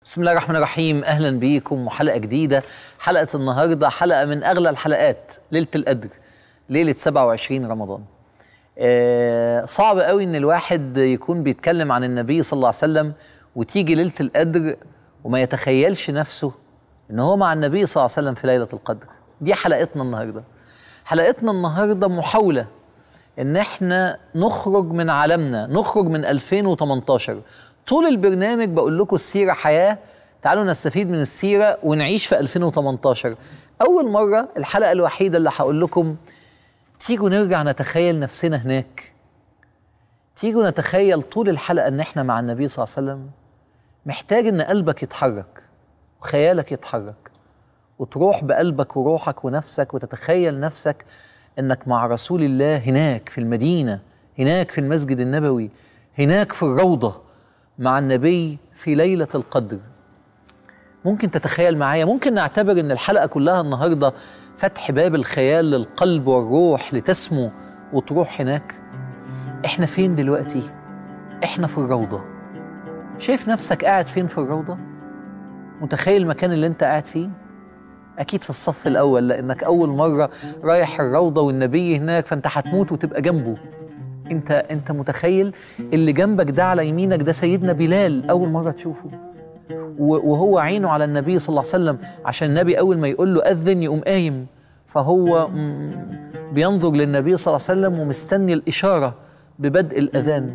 بسم الله الرحمن الرحيم. أهلا بيكم وحلقة جديدة. حلقة النهاردة حلقة من أغلى الحلقات، ليلة القدر، ليلة 27 رمضان. صعب قوي إن الواحد يكون بيتكلم عن النبي صلى الله عليه وسلم وتيجي ليلة القدر وما يتخيلش نفسه إن هو مع النبي صلى الله عليه وسلم في ليلة القدر. دي حلقتنا النهاردة. حلقتنا النهاردة محاولة إن احنا نخرج من عالمنا، نخرج من 2018. طول البرنامج بقول لكم السيرة حياة، تعالوا نستفيد من السيرة ونعيش في 2018. أول مرة الحلقة الوحيدة اللي هقول لكم تيجوا نرجع نتخيل نفسنا هناك. تيجوا نتخيل طول الحلقة إن احنا مع النبي صلى الله عليه وسلم. محتاج إن قلبك يتحرك وخيالك يتحرك وتروح بقلبك وروحك ونفسك وتتخيل نفسك إنك مع رسول الله هناك في المدينة، هناك في المسجد النبوي، هناك في الروضة مع النبي في ليلة القدر. ممكن تتخيل معايا، ممكن نعتبر ان الحلقة كلها النهاردة فتح باب الخيال للقلب والروح لتسمو وتروح هناك. احنا فين دلوقتي؟ احنا في الروضة. شايف نفسك قاعد فين في الروضة؟ متخيل المكان اللي انت قاعد فيه؟ اكيد في الصف الاول، لانك اول مرة رايح الروضة والنبي هناك، فانت هتموت وتبقى جنبه. انت متخيل اللي جنبك ده على يمينك ده سيدنا بلال، اول مرة تشوفه وهو عينه على النبي صلى الله عليه وسلم، عشان النبي اول ما يقول له اذن يقوم قايم، فهو بينظر للنبي صلى الله عليه وسلم ومستني الاشارة ببدء الاذان.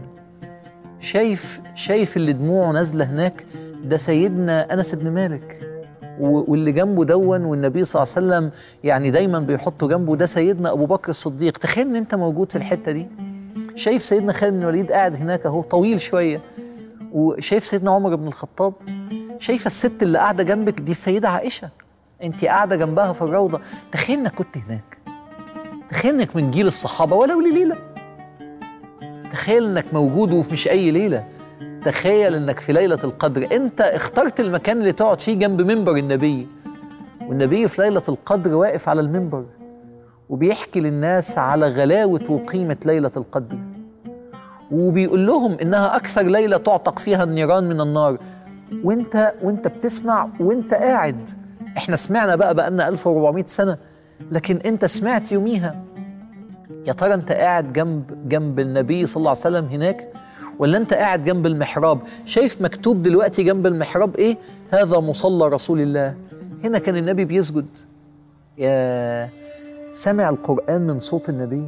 شايف اللي دموعه نازلة هناك ده سيدنا انس بن مالك، واللي جنبه دون والنبي صلى الله عليه وسلم يعني دايما بيحطه جنبه ده سيدنا ابو بكر الصديق. تخيل ان انت موجود في الحتة دي. شايف سيدنا خالد بن الوليد قاعد هناك اهو طويل شويه، وشايف سيدنا عمر بن الخطاب. شايفه الست اللي قاعده جنبك دي السيده عائشه، انت قاعده جنبها في الروضه. تخيل انك كنت هناك، تخيل انك من جيل الصحابه ولو لليله، تخيل انك موجود ومش اي ليله، تخيل انك في ليله القدر. انت اخترت المكان اللي تقعد فيه جنب منبر النبي، والنبي في ليله القدر واقف على المنبر وبيحكي للناس على غلاوة وقيمة ليلة القدر، وبيقول لهم إنها أكثر ليلة تعتق فيها النيران من النار. وانت بتسمع وانت قاعد. احنا سمعنا بقالنا 1400 سنة، لكن انت سمعت يوميها. يا ترى انت قاعد جنب النبي صلى الله عليه وسلم هناك، ولا انت قاعد جنب المحراب؟ شايف مكتوب دلوقتي جنب المحراب ايه؟ هذا مصلى رسول الله. هنا كان النبي بيسجد. يا سمع القرآن من صوت النبي.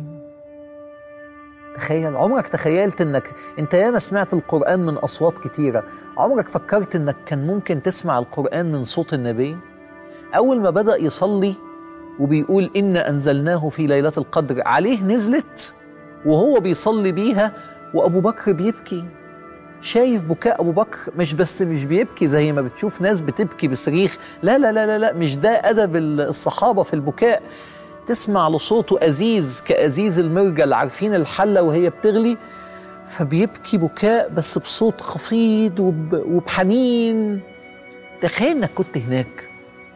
تخيل، عمرك تخيلت انك انت ياما سمعت القرآن من أصوات كتيرة، عمرك فكرت انك كان ممكن تسمع القرآن من صوت النبي؟ أول ما بدأ يصلي وبيقول إنا أنزلناه في ليلة القدر، عليه نزلت وهو بيصلي بيها وأبو بكر بيبكي. شايف بكاء أبو بكر، مش بيبكي زي ما بتشوف ناس بتبكي بصريخ، لا لا لا لا لا، مش ده أدب الصحابة في البكاء. تسمع لصوته أزيز كأزيز المرجل، عارفين الحلة وهي بتغلي، فبيبكي بكاء بس بصوت خفيض وبحنين. تخيل انك كنت هناك.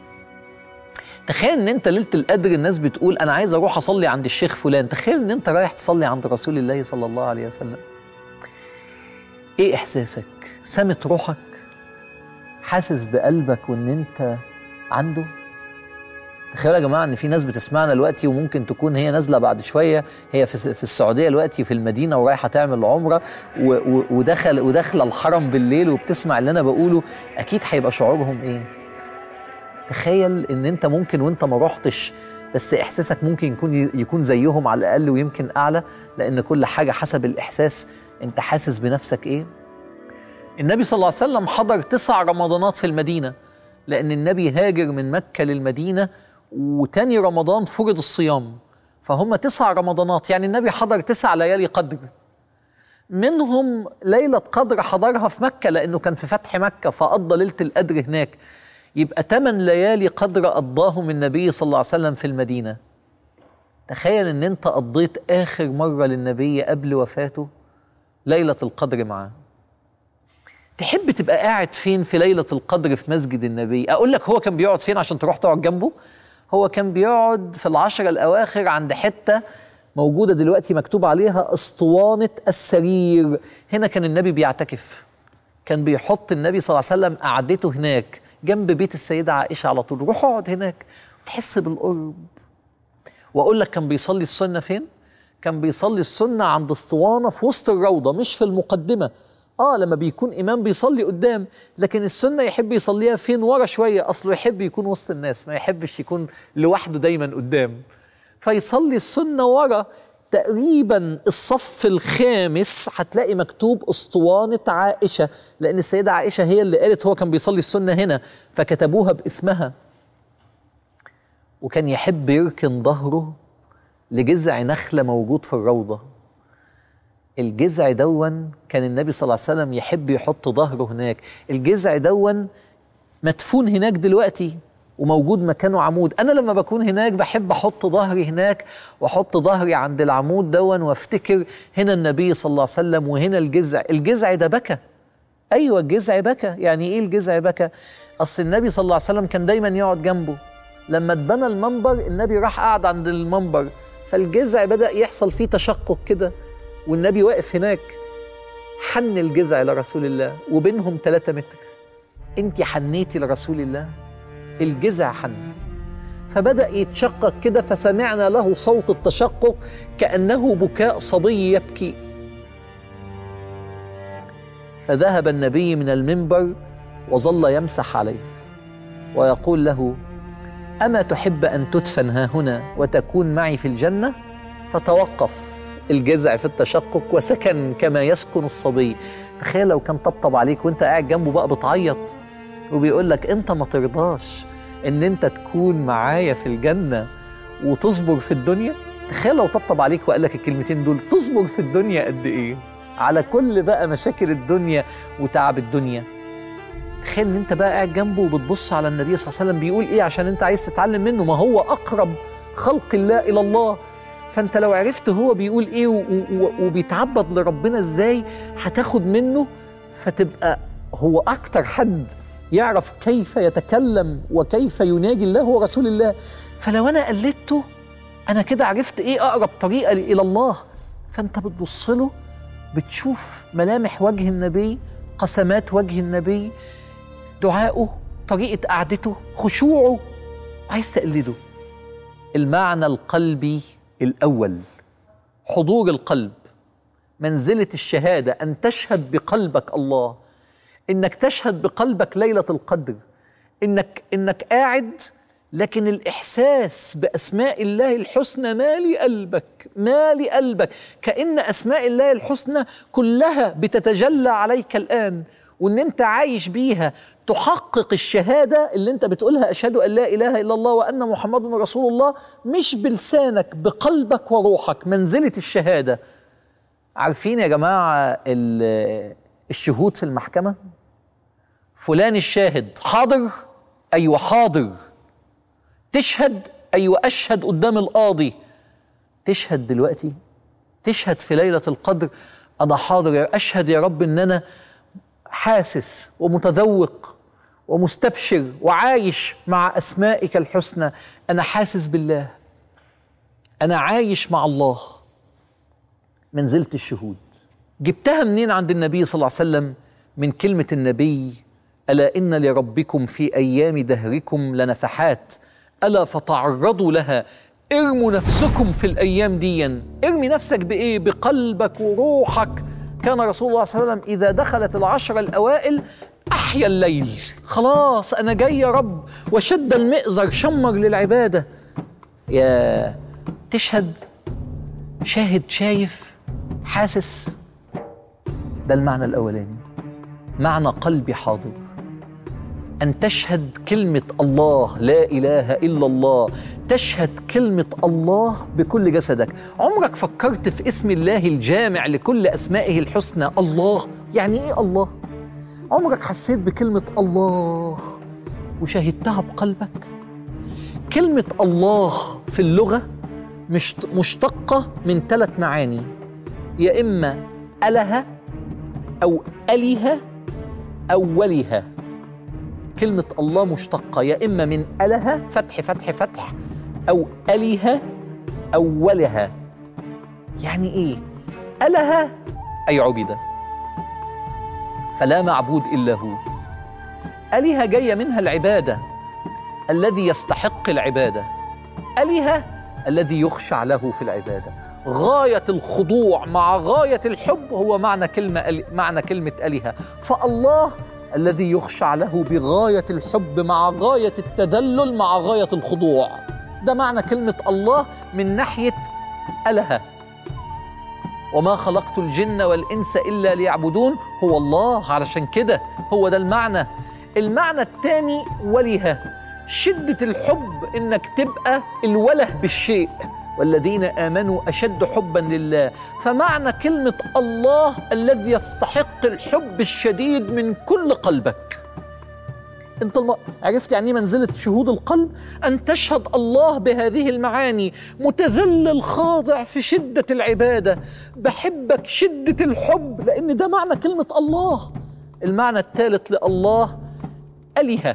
تخيل ان انت ليلة القدر الناس بتقول انا عايز اروح اصلي عند الشيخ فلان، تخيل ان انت رايح تصلي عند رسول الله صلى الله عليه وسلم. ايه احساسك؟ سامت روحك؟ حاسس بقلبك وان انت عنده؟ تخيلوا يا جماعه ان في ناس بتسمعنا دلوقتي وممكن تكون هي نازله بعد شويه، هي في السعوديه دلوقتي في المدينه ورايحه تعمل عمره وداخله الحرم بالليل وبتسمع اللي انا بقوله. اكيد هيبقى شعورهم ايه؟ تخيل ان انت ممكن وانت ما رحتش، بس احساسك ممكن يكون زيهم على الاقل ويمكن اعلى، لان كل حاجه حسب الاحساس. انت حاسس بنفسك ايه؟ النبي صلى الله عليه وسلم حضر 9 رمضانات في المدينه، لان النبي هاجر من مكه للمدينه وتاني رمضان فرض الصيام، فهم 9 رمضانات. يعني النبي حضر 9 ليالي قدر، منهم ليلة قدر حضرها في مكة لأنه كان في فتح مكة فقضى ليلة القدر هناك. يبقى 8 ليالي قدر قضاهم النبي صلى الله عليه وسلم في المدينة. تخيل ان انت قضيت آخر مرة للنبي قبل وفاته ليلة القدر معاه. تحب تبقى قاعد فين في ليلة القدر في مسجد النبي؟ أقول لك هو كان بيقعد فين عشان تروح تقعد جنبه؟ هو كان بيقعد في العشرة الأواخر عند حتة موجودة دلوقتي مكتوب عليها اسطوانة السرير. هنا كان النبي بيعتكف. كان بيحط النبي صلى الله عليه وسلم قعدته هناك جنب بيت السيدة عائشة على طول، روح اقعد هناك تحس بالقرب. وأقول لك كان بيصلي السنة فين؟ كان بيصلي السنة عند اسطوانة في وسط الروضة، مش في المقدمة. لما بيكون إمام بيصلي قدام، لكن السنة يحب يصليها فين؟ ورا شوية، أصله يحب يكون وسط الناس، ما يحبش يكون لوحده دايما قدام. فيصلي السنة ورا تقريبا الصف الخامس، هتلاقي مكتوب اسطوانة عائشة، لأن السيدة عائشة هي اللي قالت هو كان بيصلي السنة هنا، فكتبوها باسمها. وكان يحب يركن ظهره لجذع نخلة موجود في الروضة. الجذع دون كان النبي صلى الله عليه وسلم يحب يحط ظهره هناك. الجذع دون مدفون هناك دلوقتي وموجود مكانه عمود. أنا لما بكون هناك بحب أحط ظهري هناك وأحط ظهري عند العمود دون، وافتكر هنا النبي صلى الله عليه وسلم وهنا الجذع. الجذع ده بكى. أيوة الجذع بكى. يعني إيه الجذع بكى؟ أصل النبي صلى الله عليه وسلم كان دايما يقعد جنبه. لما اتبنى المنبر النبي راح قعد عند المنبر، فالجذع بدأ يحصل فيه تشقق كده، والنبي واقف هناك. حن الجذع لرسول الله وبينهم 3 متر. انت حنيتي لرسول الله، الجذع حن، فبدأ يتشقق كده، فسمعنا له صوت التشقق كأنه بكاء صبي يبكي. فذهب النبي من المنبر وظل يمسح عليه ويقول له: أما تحب أن تدفن ها هنا وتكون معي في الجنة؟ فتوقف الجذع في التشقق وسكن كما يسكن الصبي. تخيل لو كان طبطب عليك وانت قاعد جنبه بقى بتعيط وبيقول لك انت ما ترضاش ان انت تكون معايا في الجنة وتصبر في الدنيا. تخيل لو طبطب عليك وقال لك الكلمتين دول، تصبر في الدنيا قد ايه على كل بقى مشاكل الدنيا وتعب الدنيا. تخيل ان انت بقى قاعد جنبه وبتبص على النبي صلى الله عليه وسلم بيقول ايه، عشان انت عايز تتعلم منه، ما هو اقرب خلق الله الى الله. فانت لو عرفت هو بيقول ايه وبيتعبد لربنا ازاي هتاخد منه، فتبقى هو اكتر حد يعرف كيف يتكلم وكيف يناجي الله هو رسول الله. فلو انا قلدته انا كده عرفت ايه اقرب طريقه الى الله. فانت بتبص له بتشوف ملامح وجه النبي، قسمات وجه النبي، دعائه، طريقه قعدته، خشوعه، عايز تقلده. المعنى القلبي الأول حضور القلب، منزلة الشهادة، أن تشهد بقلبك الله، إنك تشهد بقلبك ليلة القدر، إنك قاعد لكن الإحساس بأسماء الله الحسنى مالي قلبك، مالي قلبك، كأن أسماء الله الحسنى كلها بتتجلى عليك الآن، وإن أنت عايش بيها تحقق الشهادة اللي أنت بتقولها: أشهد أن لا إله إلا الله وأن محمد رسول الله، مش بلسانك، بقلبك وروحك، منزلة الشهادة. عارفين يا جماعة الشهود في المحكمة؟ فلان الشاهد حاضر؟ أيوة حاضر. تشهد؟ أيوة أشهد قدام القاضي. تشهد دلوقتي؟ تشهد في ليلة القدر؟ أنا حاضر، أشهد يا رب إن أنا حاسس ومتذوق ومستبشر وعايش مع أسمائك الحسنى. أنا حاسس بالله، أنا عايش مع الله. منزلة الشهود جبتها منين عند النبي صلى الله عليه وسلم؟ من كلمة النبي: ألا إن لربكم في أيام دهركم لنفحات ألا فتعرضوا لها. ارموا نفسكم في الأيام ديا. ارمي نفسك بإيه؟ بقلبك وروحك. كان رسول الله صلى الله عليه وسلم إذا دخلت العشر الأوائل أحيا الليل. خلاص أنا جاي يا رب، وشد المئزر، شمر للعبادة. يا تشهد، شاهد، شايف، حاسس. ده المعنى الأولاني، معنى قلبي حاضر. أن تشهد كلمة الله، لا إله إلا الله، تشهد كلمة الله بكل جسدك. عمرك فكرت في اسم الله الجامع لكل أسمائه الحسنى الله؟ يعني إيه الله؟ عمرك حسيت بكلمة الله وشهدتها بقلبك؟ كلمة الله في اللغة مشتقة من 3 معاني، يا إما أله أو أله أو وله. كلمة الله مشتقة يا إما من أله، فتح فتح فتح، أو أله أو وله. يعني إيه؟ أله أي عبد، فلا معبود إلا هو. آلهة جاية منها العبادة، الذي يستحق العبادة. آلهة الذي يخشع له في العبادة. غاية الخضوع مع غاية الحب هو معنى كلمة آلهة. فالله الذي يخشع له بغاية الحب مع غاية التذلل مع غاية الخضوع، ده معنى كلمة الله من ناحية آلهة. وما خلقت الجن والإنس إلا ليعبدون، هو الله، علشان كده هو ده المعنى. المعنى الثاني ولها، شدة الحب، إنك تبقى الوله بالشيء، والذين آمنوا أشد حبا لله. فمعنى كلمة الله الذي يستحق الحب الشديد من كل قلبك. انت عرفت يعني منزلة شهود القلب؟ أن تشهد الله بهذه المعاني، متذلل خاضع في شدة العبادة، بحبك شدة الحب، لأن ده معنى كلمة الله. المعنى الثالث لله آلهة.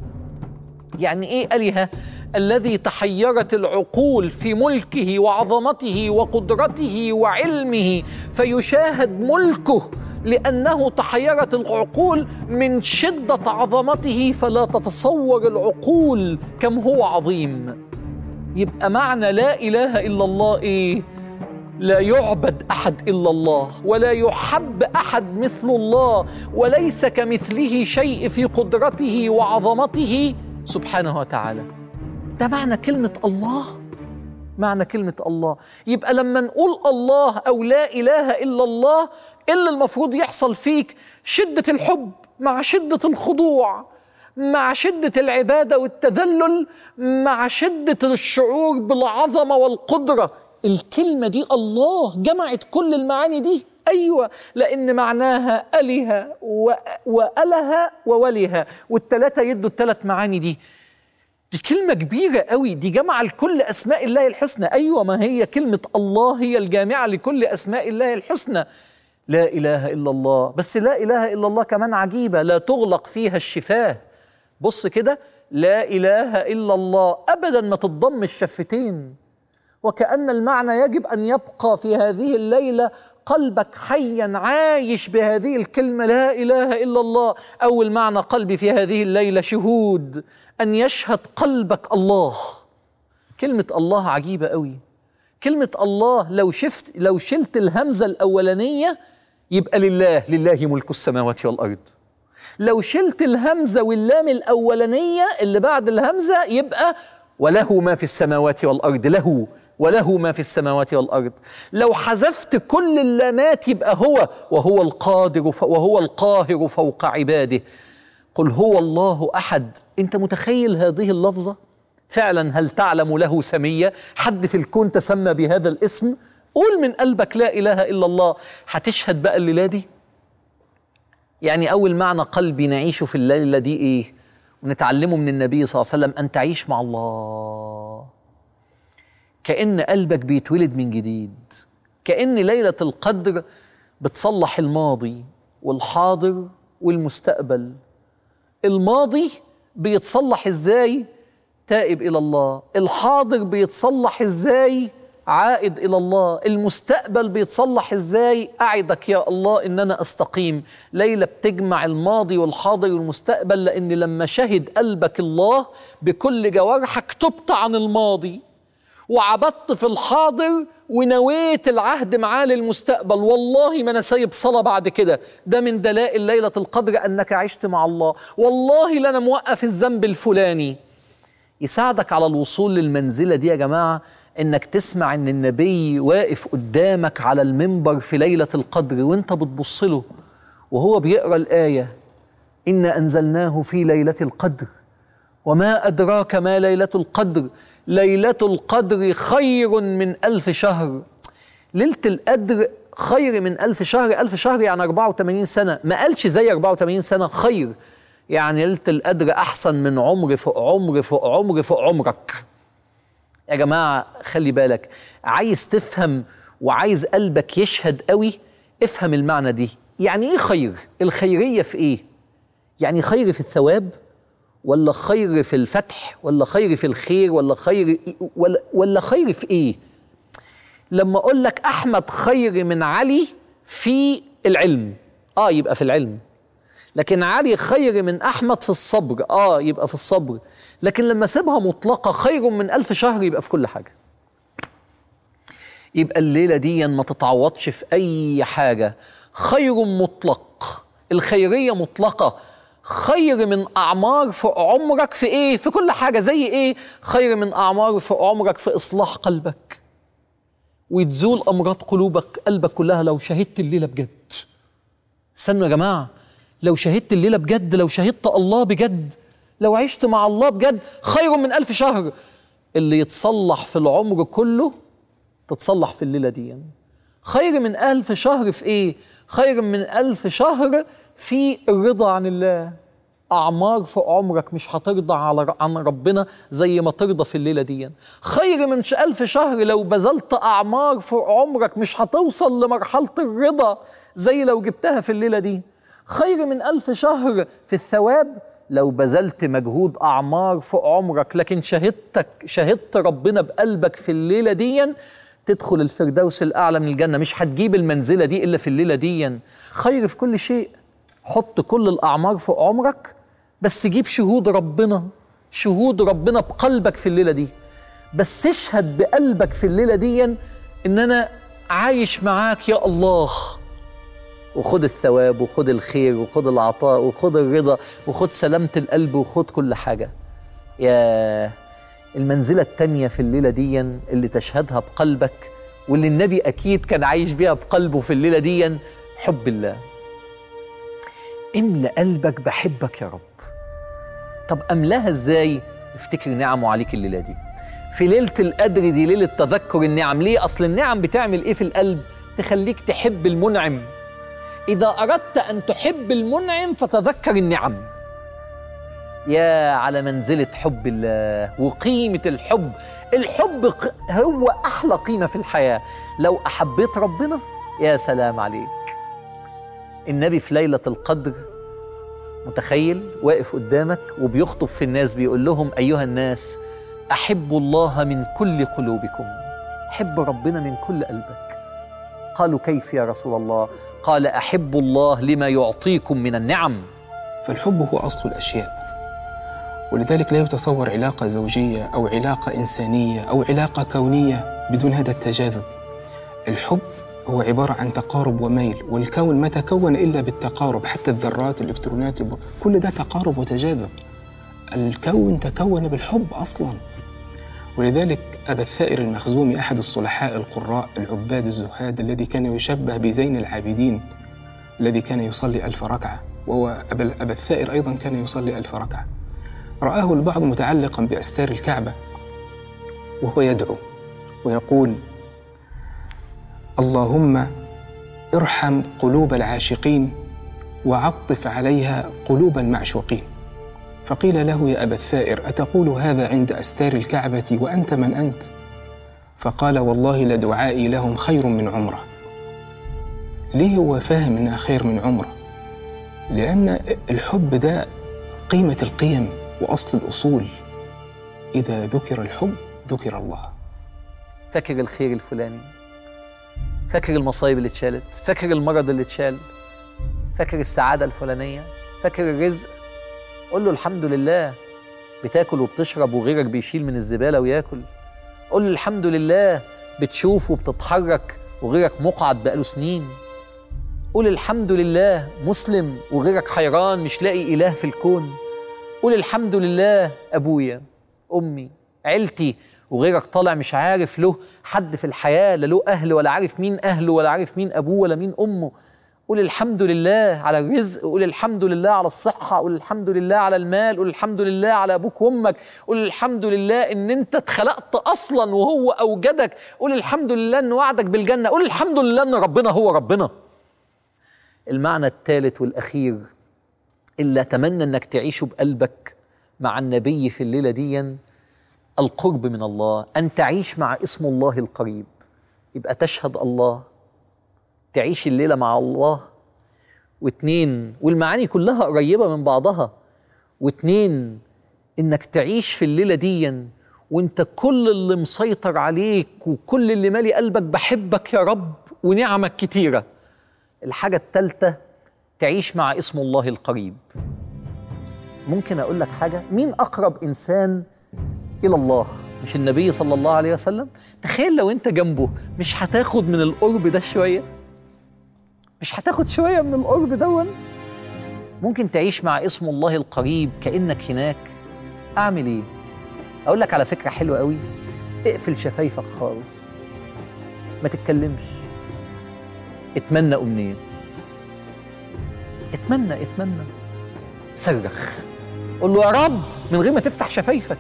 يعني إيه آلهة؟ الذي تحيرت العقول في ملكه وعظمته وقدرته وعلمه، فيشاهد ملكه لأنه تحيرت العقول من شدة عظمته، فلا تتصور العقول كم هو عظيم. يبقى معنى لا إله إلا الله إيه؟ لا يعبد أحد إلا الله، ولا يحب أحد مثل الله، وليس كمثله شيء في قدرته وعظمته سبحانه وتعالى. ده معنى كلمة الله، معنى كلمة الله. يبقى لما نقول الله أو لا إله إلا الله، اللي المفروض يحصل فيك شدة الحب مع شدة الخضوع، مع شدة العبادة والتذلل، مع شدة الشعور بالعظمة والقدرة. الكلمة دي الله جمعت كل المعاني دي. أيوة، لأن معناها آلهة وأله وولها، والثلاثة يدوا الثلاث معاني دي. دي كلمة كبيرة قوي، دي جمع لكل أسماء الله الحسنى. أيوة، ما هي كلمة الله هي الجامعة لكل أسماء الله الحسنى. لا إله إلا الله. بس لا إله إلا الله كمان عجيبة، لا تغلق فيها الشفاه. بص كده، لا إله إلا الله أبدا ما تضم الشفتين، وكأن المعنى يجب أن يبقى في هذه الليلة قلبك حيا عايش بهذه الكلمة لا إله إلا الله. أول معنى قلبي في هذه الليلة شهود، أن يشهد قلبك الله. كلمة الله عجيبة قوي. كلمة الله لو شلت الهمزة الأولانية يبقى لله ملك السماوات والأرض. لو شلت الهمزة واللام الأولانية اللي بعد الهمزة يبقى وله ما في السماوات والأرض، له وله ما في السماوات والأرض. لو حذفت كل اللامات يبقى وهو القادر وهو القاهر فوق عباده. قل هو الله أحد. أنت متخيل هذه اللفظة؟ فعلا هل تعلم له سمية؟ حد في الكون تسمى بهذا الاسم؟ قول من قلبك لا إله إلا الله. هتشهد بقى الليلة دي. يعني أول معنى قلبي نعيشه في الليلة دي إيه؟ ونتعلمه من النبي صلى الله عليه وسلم، أن تعيش مع الله كأن قلبك بيتولد من جديد، كأن ليلة القدر بتصلح الماضي والحاضر والمستقبل. الماضي بيتصلح إزاي؟ تائب إلى الله. الحاضر بيتصلح إزاي؟ عائد إلى الله. المستقبل بيتصلح إزاي؟ أعدك يا الله إن أنا أستقيم. ليلة بتجمع الماضي والحاضر والمستقبل، لأن لما شهد قلبك الله بكل جوارحك تبت عن الماضي وعبدت في الحاضر ونويت العهد معاه للمستقبل. والله ما أنا سايب صلاة بعد كده. ده من دلائل ليلة القدر أنك عشت مع الله. والله لأنا موقف الذنب الفلاني. يساعدك على الوصول للمنزلة دي يا جماعة إنك تسمع إن النبي واقف قدامك على المنبر في ليلة القدر وإنت بتبص له وهو بيقرأ الآية إنا أنزلناه في ليلة القدر وما أدراك ما ليلة القدر ليلة القدر خير من 1000 شهر. ليلة القدر خير من 1000 شهر. 1000 شهر يعني 84 سنة. ما قالش زي 84 سنة خير، يعني ليلة القدر أحسن من عمر فوق عمر فوق عمر فوق عمرك. يا جماعة خلي بالك، عايز تفهم وعايز قلبك يشهد قوي، افهم المعنى دي. يعني ايه خير؟ الخيرية في ايه؟ يعني خير في الثواب، ولا خير في الفتح، ولا خير في الخير، ولا خير في ايه؟ لما اقول لك احمد خير من علي في العلم، يبقى في العلم. لكن علي خير من أحمد في الصبر، يبقى في الصبر، لكن لما سيبها مطلقة خير من 1000 شهر، يبقى في كل حاجة. يبقى الليلة دي ما تتعوضش في أي حاجة، خير مطلق، الخيرية مطلقة، خير من أعمار في عمرك في إيه؟ في كل حاجة. زي إيه؟ خير من أعمار في عمرك في إصلاح قلبك وتزول أمراض قلبك كلها لو شهدت الليلة بجد. استنوا يا جماعة، لو شهدت الليلة بجد، لو شهدت الله بجد، لو عشت مع الله بجد، خير من 1000 شهر. اللي يتصلح في العمر كله تتصلح في الليلة دي. خير من 1000 شهر في إيه؟ خير من 1000 شهر في الرضا عن الله. أعمار في عمرك مش هترضى عن ربنا زي ما ترضى في الليلة دي. خير من 1000 شهر لو بذلت أعمار في عمرك مش هتوصل لمرحلة الرضا زي لو جبتها في الليلة دي. خير من 1000 شهر في الثواب لو بذلت مجهود أعمار في عمرك لكن شهدت ربنا بقلبك في الليلة دي، تدخل الفردوس الأعلى من الجنة. مش هتجيب المنزلة دي إلا في الليلة دي. خير في كل شيء. حط كل الأعمار في عمرك بس جيب شهود ربنا بقلبك في الليلة دي. بس اشهد بقلبك في الليلة دي إن أنا عايش معاك يا الله، وخد الثواب وخد الخير وخد العطاء وخد الرضا وخد سلامة القلب وخد كل حاجة. يا المنزلة التانية في الليلة دي اللي تشهدها بقلبك واللي النبي أكيد كان عايش بيها بقلبه في الليلة دي، حب الله. املأ قلبك بحبك يا رب. طب أملاها إزاي؟ افتكر نعمه عليك الليلة دي. في ليلة القدر دي ليلة تذكر النعم. ليه؟ أصل النعم بتعمل إيه في القلب؟ تخليك تحب المنعم. إذا أردت أن تحب المنعم فتذكر النعم. يا على منزلة حب الله وقيمة الحب. الحب هو أحلى قيمة في الحياة. لو أحبيت ربنا يا سلام عليك. النبي في ليلة القدر متخيل واقف قدامك وبيخطب في الناس بيقول لهم أيها الناس أحبوا الله من كل قلوبكم. حب ربنا من كل قلبك. قالوا كيف يا رسول الله؟ قال أحبوا الله لما يعطيكم من النعم. فالحب هو أصل الأشياء، ولذلك لا يتصور علاقة زوجية أو علاقة إنسانية أو علاقة كونية بدون هذا التجاذب. الحب هو عبارة عن تقارب وميل، والكون ما تكون إلا بالتقارب. حتى الذرات، الإلكترونات، كل ده تقارب وتجاذب. الكون تكون بالحب أصلاً. ولذلك أبا الثائر المخزومي أحد الصلحاء القراء العباد الزهاد الذي كان يشبه بزين العابدين الذي كان يصلي 1000 ركعة، وهو أبا الثائر أيضاً كان يصلي 1000 ركعة، رآه البعض متعلقاً بأستار الكعبة وهو يدعو ويقول: اللهم ارحم قلوب العاشقين وعطف عليها قلوب المعشوقين. فقيل له: يا أبا الثائر، أتقول هذا عند أستار الكعبة وأنت من أنت؟ فقال: والله لدعائي لهم خير من عمره. ليه هو فاهم إنها خير من عمره؟ لأن الحب ده قيمة القيم وأصل الأصول. إذا ذكر الحب ذكر الله. فاكر الخير الفلاني، فاكر المصايب اللي اتشالت، فاكر المرض اللي اتشال، فاكر السعادة الفلانية، فاكر الرزق. قول له الحمد لله بتاكل وبتشرب وغيرك بيشيل من الزبالة وياكل. قول له الحمد لله بتشوف وبتتحرك وغيرك مقعد بقاله سنين. قول الحمد لله مسلم وغيرك حيران مش لاقي إله في الكون. قول الحمد لله أبويا أمي عيلتي وغيرك طالع مش عارف له حد في الحياة، لا له أهل ولا عارف مين أهله ولا عارف مين أبوه ولا مين أمه. قول الحمد لله على الرزق، قول الحمد لله على الصحة، قول الحمد لله على المال، قول الحمد لله على أبوك وأمك، قول الحمد لله إن أنت اتخلقت أصلا وهو أوجدك، قول الحمد لله إن وعدك بالجنة، قول الحمد لله إن ربنا هو ربنا. المعنى الثالث والأخير اللي أتمنى أنك تعيشه بقلبك مع النبي في الليلة دي، القرب من الله. أن تعيش مع اسم الله القريب. يبقى تشهد الله، تعيش الليلة مع الله. واتنين، والمعاني كلها قريبة من بعضها. واتنين، إنك تعيش في الليلة دي وانت كل اللي مسيطر عليك وكل اللي مالي قلبك بحبك يا رب ونعمك كتيرة. الحاجة الثالثة، تعيش مع اسم الله القريب. ممكن أقول لك حاجة؟ مين أقرب إنسان إلى الله؟ مش النبي صلى الله عليه وسلم؟ تخيل لو أنت جنبه، مش هتاخد من القرب ده شوية؟ مش هتاخد شوية من القرب دون؟ ممكن تعيش مع اسم الله القريب كأنك هناك. أعمل إيه؟ أقول لك على فكرة حلوة قوي. اقفل شفايفك خالص، ما تتكلمش، اتمنى أمنية، اتمنى، صرخ، قول له يا رب من غير ما تفتح شفايفك.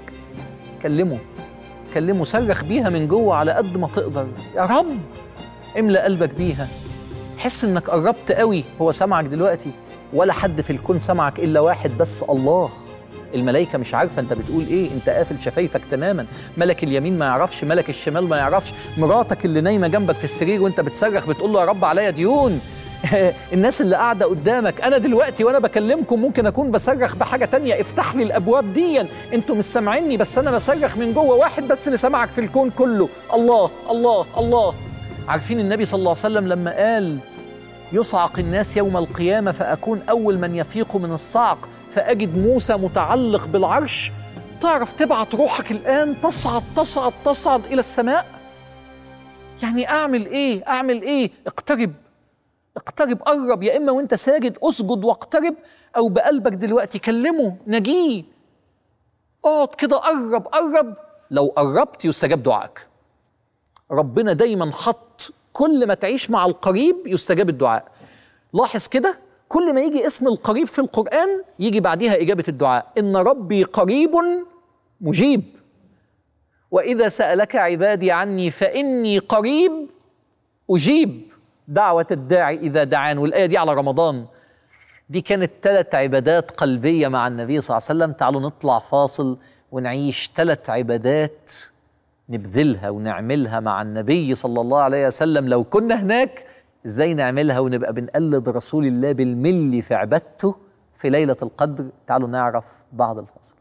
كلمه، صرخ بيها من جوه على قد ما تقدر. يا رب املأ قلبك بيها. حس انك قربت قوي. هو سمعك دلوقتي، ولا حد في الكون سمعك الا واحد بس، الله. الملائكة مش عارفة انت بتقول ايه، انت قافل شفايفك تماما. ملك اليمين ما يعرفش، ملك الشمال ما يعرفش، مراتك اللي نايمة جنبك في السرير وانت بتصرخ بتقول له يا رب عليا ديون. الناس اللي قاعدة قدامك. أنا دلوقتي وأنا بكلمكم ممكن أكون بصرخ بحاجة تانية. افتح لي الأبواب ديا. أنتم مش سامعيني بس أنا بصرخ من جوه. واحد بس اللي سمعك في الكون كله، الله الله الله. عارفين النبي صلى الله عليه وسلم لما قال يصعق الناس يوم القيامة فأكون أول من يفيق من الصعق فأجد موسى متعلق بالعرش، تعرف تبعت روحك الآن تصعد إلى السماء؟ يعني أعمل إيه؟ اقترب، قرب، يا إما وانت ساجد اسجد واقترب، أو بقلبك دلوقتي كلمه، نجيه. اقعد كده، قرب. لو قربت يستجاب دعائك. ربنا دايما حط كل ما تعيش مع القريب يستجاب الدعاء. لاحظ كده، كل ما يجي اسم القريب في القرآن يجي بعدها إجابة الدعاء. إن ربي قريب مجيب، وإذا سألك عبادي عني فإني قريب أجيب دعوة الداعي إذا دعان. والآية دي على رمضان. دي كانت 3 عبادات قلبية مع النبي صلى الله عليه وسلم. تعالوا نطلع فاصل ونعيش 3 عبادات نبذلها ونعملها مع النبي صلى الله عليه وسلم. لو كنا هناك إزاي نعملها ونبقى بنقلد رسول الله بالملي في عبادته في ليلة القدر؟ تعالوا نعرف بعد الفاصل.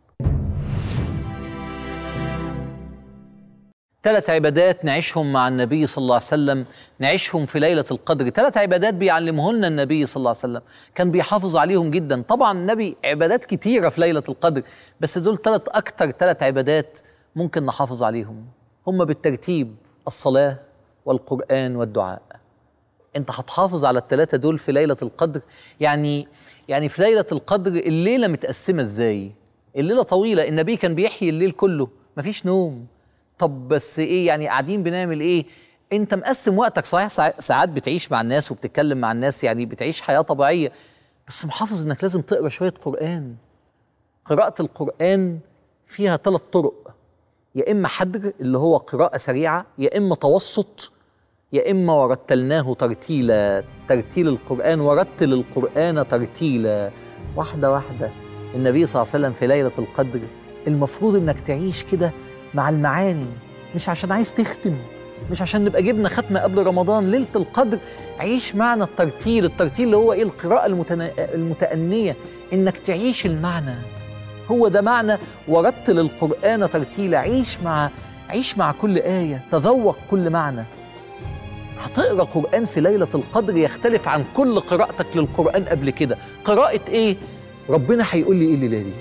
3 عبادات نعيشهم مع النبي صلى الله عليه وسلم، نعيشهم في ليلة القدر. 3 عبادات بيعلمهن النبي صلى الله عليه وسلم، كان بيحافظ عليهم جدا. طبعا النبي عبادات كتيرة في ليلة القدر، بس دول أكتر 3 عبادات ممكن نحافظ عليهم. هم بالترتيب الصلاة والقرآن والدعاء. انت هتحافظ على ال3 دول في ليلة القدر. يعني في ليلة القدر الليلة متقسمة ازاي؟ الليلة طويلة، النبي كان بيحيي الليل كله، مفيش نوم. طب بس ايه يعني قاعدين بنعمل ايه؟ انت مقسم وقتك صحيح، ساعات بتعيش مع الناس وبتتكلم مع الناس، يعني بتعيش حياة طبيعية، بس محافظ انك لازم تقرأ شوية قرآن. قراءة القرآن فيها 3 طرق، يا إما حدر اللي هو قراءة سريعة، يا إما توسط، يا إما ورتلناه ترتيلا. ترتيل القرآن، ورتل القرآن ترتيلا، واحدة واحدة. النبي صلى الله عليه وسلم في ليلة القدر المفروض إنك تعيش كده مع المعاني، مش عشان عايز تختم، مش عشان نبقى جبنا ختمة قبل رمضان. ليلة القدر عيش معنى الترتيل. الترتيل اللي هو إيه؟ القراءة المتأنية، إنك تعيش المعنى. هو ده معنى ورتل القرآن ترتيلا. عيش مع كل آية، تذوق كل معنى. هتقرأ قرآن في ليلة القدر يختلف عن كل قراءتك للقرآن قبل كده. قراءة إيه؟ ربنا هيقول لي إيه الليلة دي؟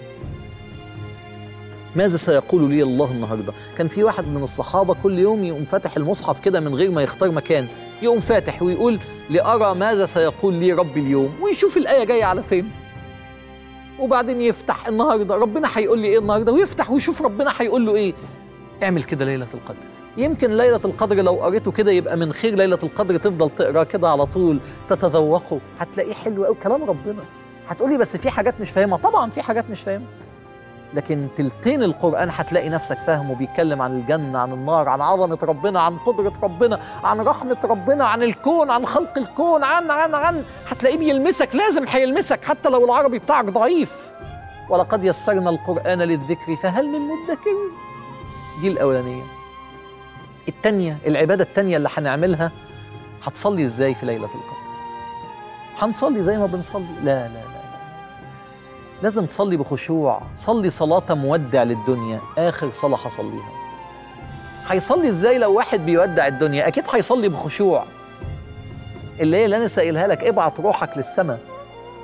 ماذا سيقول لي الله النهاردة؟ كان في واحد من الصحابة كل يوم يقوم فاتح المصحف كده من غير ما يختار مكان، يقوم فاتح ويقول لأرى ماذا سيقول لي ربي اليوم، ويشوف الآية جاية على فين، وبعدين يفتح النهاردة ربنا هيقول لي إيه النهاردة، ويفتح ويشوف ربنا هيقول له إيه. اعمل كده ليلة القدر. يمكن ليلة القدر لو قريته كده يبقى من خير ليلة القدر تفضل تقرأ كده على طول، تتذوقه، هتلاقيه حلو قوي كلام ربنا. هتقولي بس في حاجات مش فاهمها، طبعا في حاجات مش فاهمها، لكن تلتين القرآن هتلاقي نفسك فاهمه. بيتكلم عن الجنة، عن النار، عن عظمة ربنا، عن قدرة ربنا، عن رحمة ربنا، عن الكون، عن خلق الكون، عن هتلاقيه بيلمسك، لازم هيلمسك حتى لو العربي بتاعك ضعيف. ولقد يسرنا القرآن للذكر فهل من مدكر. دي الأولانية. التانية، العبادة التانية اللي هنعملها، هتصلي ازاي في ليلة القدر؟ هنصلي زي ما بنصلي؟ لا لا لا، لازم تصلي بخشوع. صلي صلاة مودع للدنيا، آخر صلاة هصليها. هيصلي ازاي لو واحد بيودع الدنيا؟ أكيد هيصلي بخشوع. اللي هي اللي أنا سائلها لك، ابعت روحك للسماء،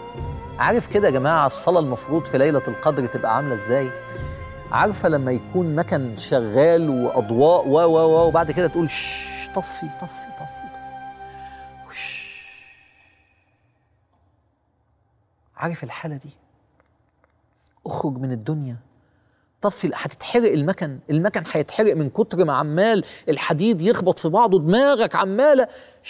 عارف كده يا جماعة الصلاة المفروض في ليلة القدر تبقى عاملة ازاي؟ عارفة لما يكون مكن شغال وأضواء وبعد كده تقول شش، طفي طفي طفي طفي. عارف الحالة دي؟ اخرج من الدنيا، طفي، هتتحرق المكن هيتحرق من كتر ما عمال الحديد يخبط في بعضه، دماغك عمالة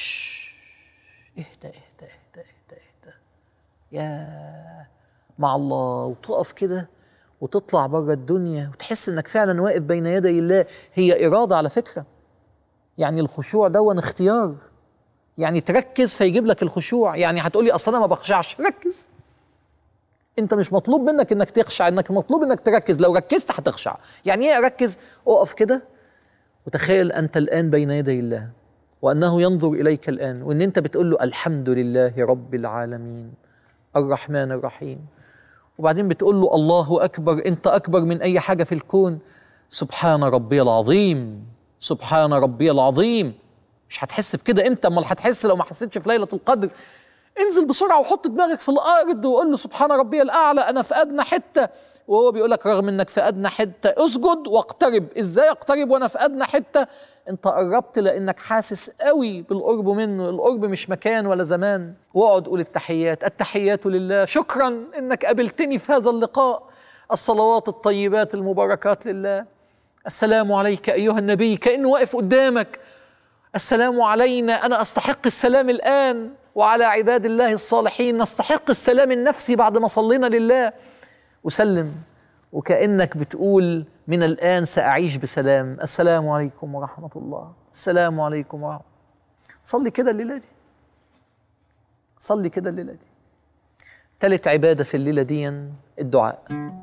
اهدى اهدى اهدى اهدى اهدى يا مع الله، وتقف كده وتطلع بره الدنيا وتحس انك فعلا واقف بين يدي الله. هي إرادة على فكرة، يعني الخشوع ده اختيار، يعني تركز فيجيب لك الخشوع. يعني هتقولي اصل انا ما بخشعش، ركز، انت مش مطلوب منك انك تخشع، انك مطلوب انك تركز. لو ركزت هتخشع. يعني ايه اركز؟ اقف كده وتخيل انت الان بين يدي الله، وانه ينظر اليك الان، وان انت بتقول له الحمد لله رب العالمين الرحمن الرحيم، وبعدين بتقول له الله اكبر، انت اكبر من اي حاجه في الكون، سبحان ربي العظيم سبحان ربي العظيم. مش هتحس بكده انت، امال هتحس لو ما حسيتش في ليله القدر. انزل بسرعه وحط دماغك في الارض وقول له سبحان ربي الاعلى، انا في ادنى حته، وهو بيقول لك رغم انك في ادنى حته اسجد واقترب. ازاي اقترب وانا في ادنى حته؟ انت قربت لانك حاسس قوي بالقرب منه. القرب مش مكان ولا زمان. واقعد قول التحيات، التحيات لله، شكرا انك قابلتني في هذا اللقاء، الصلوات الطيبات المباركات لله، السلام عليك ايها النبي، كانه واقف قدامك، السلام علينا، انا استحق السلام الان، وعلى عباد الله الصالحين، نستحق السلام النفسي بعد ما صلينا لله. وسلم وكأنك بتقول من الآن سأعيش بسلام، السلام عليكم ورحمة الله، السلام عليكم ورحمة الله. صلي كده الليلة دي، صلي كده الليلة دي. ثالث عبادة في الليلة دي الدعاء.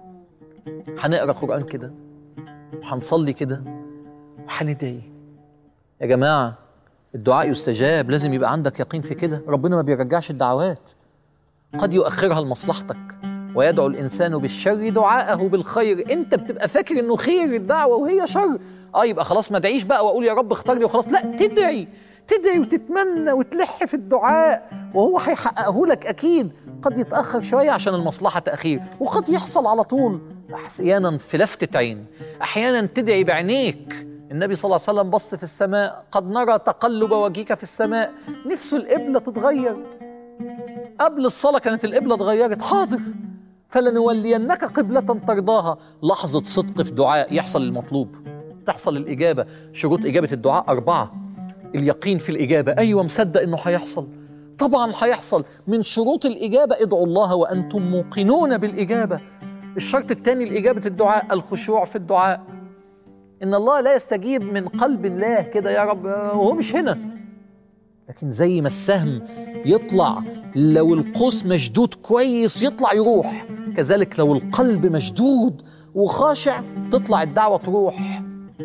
هنقرأ قرآن كده وهنصلي كده وهندعي. يا جماعة الدعاء يستجاب، لازم يبقى عندك يقين في كده. ربنا ما بيرجعش الدعوات، قد يؤخرها لمصلحتك، ويدعو الإنسان بالشر دعاءه بالخير. أنت بتبقى فاكر إنه خير الدعوة وهي شر، يبقى خلاص ما ادعيش بقى وأقول يا رب اختار لي وخلاص. لا، تدعي وتتمنى وتلح في الدعاء، وهو هيحققه لك أكيد. قد يتأخر شوية عشان المصلحة تأخير، وقد يحصل على طول، أحيانا في لفتة عين، أحيانا تدعي بعينيك. النبي صلى الله عليه وسلم بص في السماء، قد نرى تقلب وجهك في السماء، نفسه القبلة تتغير. قبل الصلاة كانت القبلة اتغيرت، حاضر، فلنولينك قبلة ترضاها. لحظة صدق في دعاء يحصل المطلوب، تحصل الإجابة. شروط إجابة الدعاء 4. اليقين في الإجابة، أيوة مصدق إنه هيحصل، طبعا هيحصل. من شروط الإجابة ادعوا الله وأنتم موقنون بالإجابة. الشرط الثاني لإجابة الدعاء الخشوع في الدعاء. إن الله لا يستجيب من قلب الله كده يا رب وهو مش هنا، لكن زي ما السهم يطلع لو القوس مشدود كويس يطلع يروح، كذلك لو القلب مشدود وخاشع تطلع الدعوة تروح.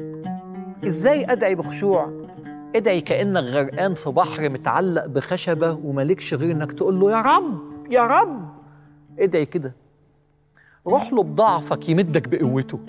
إزاي أدعي بخشوع؟ ادعي كأنك غرقان في بحر متعلق بخشبة ومالكش غير إنك تقول له يا رب يا رب. ادعي كده، روح له بضعفك يمدك بقوته،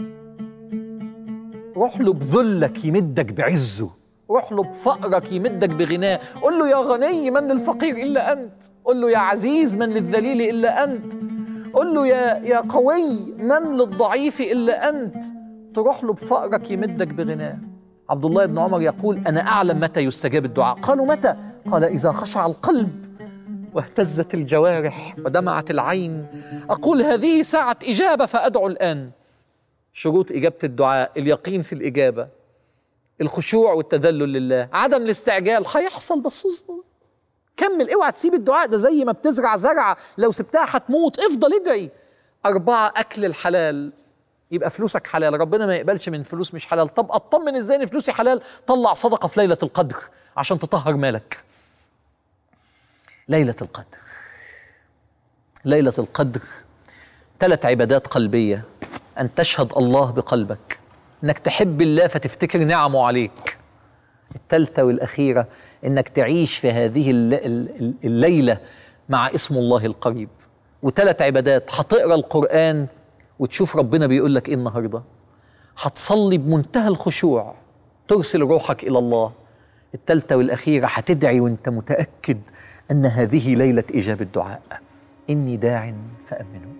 روح له بذلك يمدك بعزه، روح له بفقرك يمدك بغناه. قل له يا غني من للفقير إلا أنت، قل له يا عزيز من للذليل إلا أنت، قل له يا قوي من للضعيف إلا أنت. تروح له بفقرك يمدك بغناه. عبد الله بن عمر يقول أنا أعلم متى يستجاب الدعاء. قالوا متى؟ قال إذا خشع القلب واهتزت الجوارح ودمعت العين، أقول هذه ساعة إجابة فأدعو الآن. شروط إجابة الدعاء اليقين في الإجابة، الخشوع والتذلل لله، عدم الاستعجال. هيحصل بس اصبر، كمل، اوعى تسيب الدعاء ده. زي ما بتزرع زرعة لو سبتها هتموت، افضل ادعي. 4 أكل الحلال، يبقى فلوسك حلال. ربنا ما يقبلش من فلوس مش حلال. طب اطمن ازاي ان فلوسي حلال؟ طلع صدقة في ليلة القدر عشان تطهر مالك. ليلة القدر، ليلة القدر 3 عبادات قلبية: أن تشهد الله بقلبك، إنك تحب الله فتفتكر نعمه عليك. الثالثة والأخيرة إنك تعيش في هذه الليلة مع اسم الله القريب. و3 عبادات: هتقرأ القرآن وتشوف ربنا بيقول لك إيه النهاردة، هتصلي بمنتهى الخشوع ترسل روحك إلى الله. الثالثة والأخيرة هتدعي وانت متأكد أن هذه ليلة إجابة الدعاء. إني داع فأمنوا.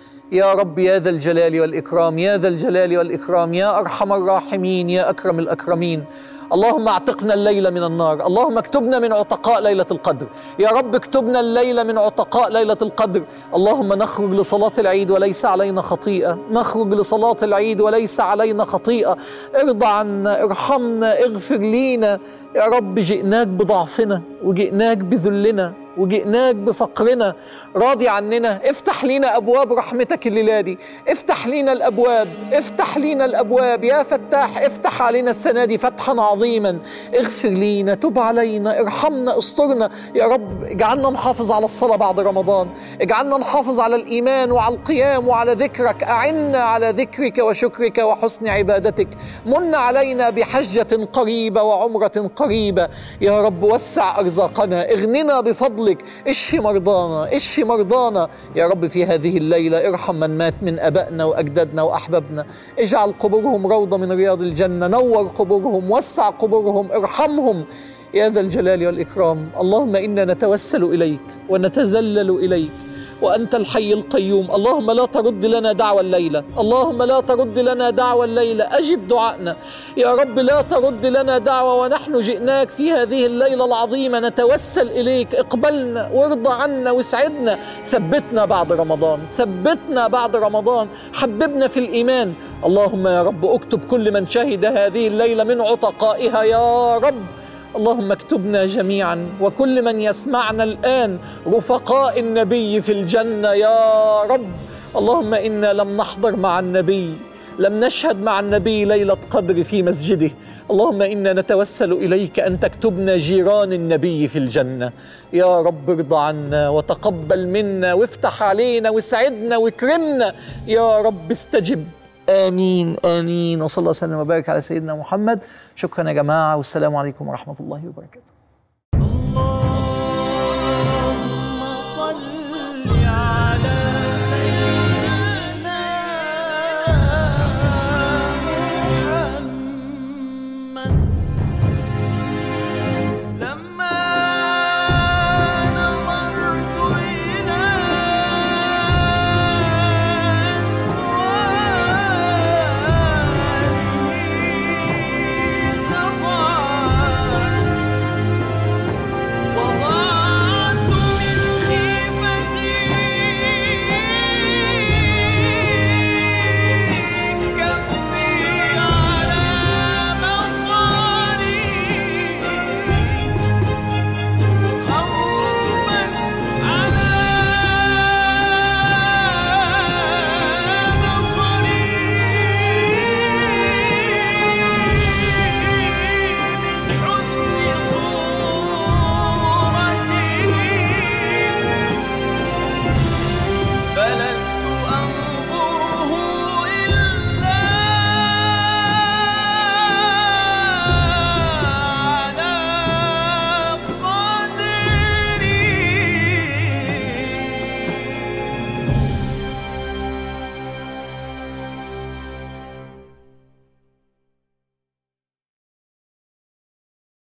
يا رب يا ذا الجلال والإكرام، يا ذا الجلال والإكرام، يا أرحم الراحمين، يا أكرم الأكرمين، اللهم اعتقنا الليلة من النار، اللهم اكتبنا من عتقاء ليلة القدر. يا رب اكتبنا الليلة من عتقاء ليلة القدر. اللهم نخرج لصلاة العيد وليس علينا خطيئة، نخرج لصلاة العيد وليس علينا خطيئة. ارضى عنا، ارحمنا، اغفر لينا. يا رب جئناك بضعفنا وجئناك بذلنا وجئناك بفقرنا، راضي عننا. افتح لينا أبواب رحمتك الليلة دي، افتح لينا الأبواب، افتح لينا الأبواب يا فتاح، افتح علينا السنة دي فتحا عظيما. اغفر لينا، تب علينا، ارحمنا، استرنا. يا رب اجعلنا نحافظ على الصلاة بعد رمضان، اجعلنا نحافظ على الإيمان وعلى القيام وعلى ذكرك. أعنا على ذكرك وشكرك وحسن عبادتك. من علينا بحجة قريبة وعمرة قريبة. يا رب وسع أرزاقنا، اغننا بفضلك، اشفي مرضانا، اشفي مرضانا. يا رب في هذه الليلة ارحم من مات من أبائنا وأجدادنا وأحبابنا، اجعل قبورهم روضة من رياض الجنة، نور قبورهم، وسع قبورهم، ارحمهم يا ذا الجلال والإكرام. اللهم إنا نتوسل إليك ونتذلل إليك وأنت الحي القيوم. اللهم لا ترد لنا دعوى الليلة، اللهم لا ترد لنا دعوى الليلة، أجب دعائنا يا رب. لا ترد لنا دعوى ونحن جئناك في هذه الليلة العظيمة نتوسل إليك. اقبلنا وارضى عنا واسعدنا. ثبتنا بعد رمضان، ثبتنا بعد رمضان، حببنا في الإيمان. اللهم يا رب اكتب كل من شهد هذه الليلة من عتقائها يا رب. اللهم اكتبنا جميعا وكل من يسمعنا الآن رفقاء النبي في الجنة يا رب. اللهم إنا لم نحضر مع النبي، لم نشهد مع النبي ليلة قدر في مسجده. اللهم إنا نتوسل إليك أن تكتبنا جيران النبي في الجنة يا رب. ارضى عنا وتقبل منا وافتح علينا واسعدنا واكرمنا يا رب. استجب، آمين آمين. وصلى الله وسلم وبارك على سيدنا محمد. شكرا يا جماعة، والسلام عليكم ورحمة الله وبركاته.